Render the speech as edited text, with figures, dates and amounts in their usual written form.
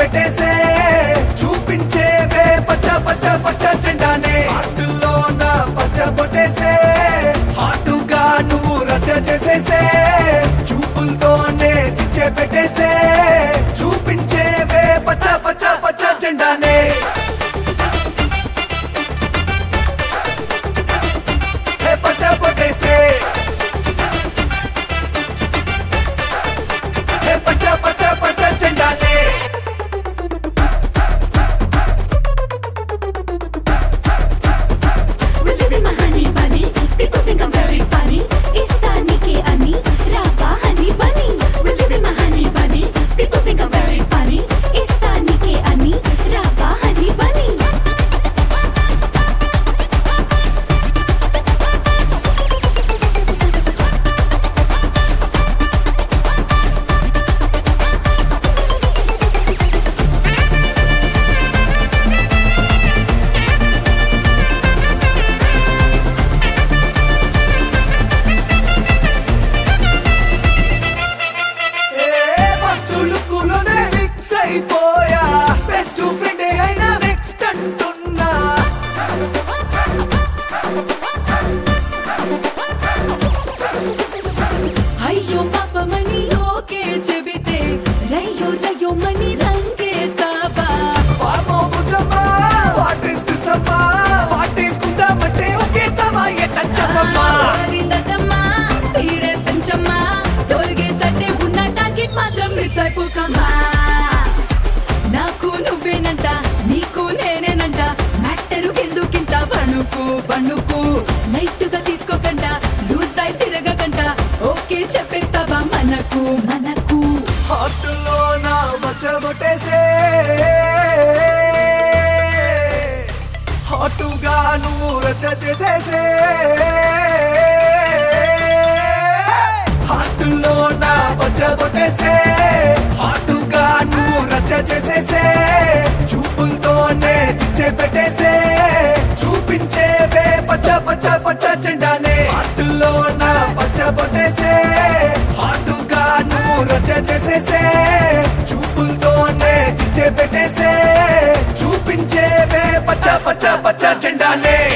పెట్టేసే చూపించేవే పచ్చ పచ్చ పచ్చ జెండానే హార్టులో నా పచ్చ పొట్టేసే హాటుగా నువ్వు రచ్చ చేసేసే చూపులతోనే చిచ్చే పెట్టేసే చూపించేవే పచ్చ పచ్చ పచ్చ జెండానే పచ్చ పొట్టేసే పచ్చ పచ్చ పచ్చ జెండానే Will you be my honey bunny? People think I'm very funny. Istanike ani, rava honey bunny. Will you be my honey bunny? People think I'm very funny. Istanike ani, rava honey bunny. First look లోనే fix అయిపోయా best friend అయినా next అంటున్నా అయ్యో పాపమని okay చెబితే రయ్యో రయ్యో మని రంగేస్తావా వామో బుజమ్మా వాట్ ఇస్ దిస్ అమ్మా వాట్ ఇస్ కుందామంటే ఒకేస్తావా ఎట్ట చెప్పమ్మా అరిందమ్మా స్పీడే పెంచమ్మా దొరికే తట్టే ఉన్న టార్గెట్ మాత్రం మిస్ అయిపోకమ్మా నాకు నువ్వేనంట నీకు నేనేనంట మ్యాటరు ఎందుకింత బణుకు బణుకు లైట్గా తీసుకోకంట లూజ్ అయి తిరగకంట ఓకే చెప్పేస్తావా మనకు మనకు హార్టులో నా మచ్చబొట్టేసే హాటుగా నువ్వు రచ్చ చేసేసే హార్టులో నా మచ్చబొట్టేసే హాటుగా నువ్వు రచ్చ చేసేసే చూపులతోనే చిచ్చే పెట్టేసే చూపించేవే పచ్చ పచ్చ పచ్చ జెండానే హార్టులో నా మచ్చబొట్టేసే హాటుగా నువ్వు రచ్చ చేసేసే చూపులతోనే చిచ్చే పెట్టేసే చూపించేవే పచ్చ పచ్చ పచ్చ జెండానే